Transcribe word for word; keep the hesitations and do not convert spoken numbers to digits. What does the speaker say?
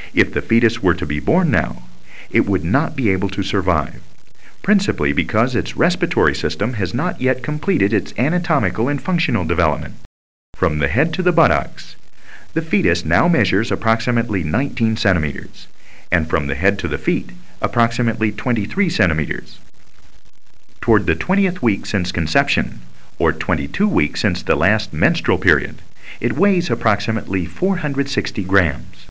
If the fetus were to be born now, it would not be able to survive, principally because its respiratory system has not yet completed its anatomical and functional development. From the head to the buttocks, the fetus now measures approximately nineteen centimeters, and from the head to the feet, approximately twenty-three centimeters. Toward the twentieth week since conception, or twenty-two weeks since the last menstrual period, it weighs approximately four hundred sixty grams.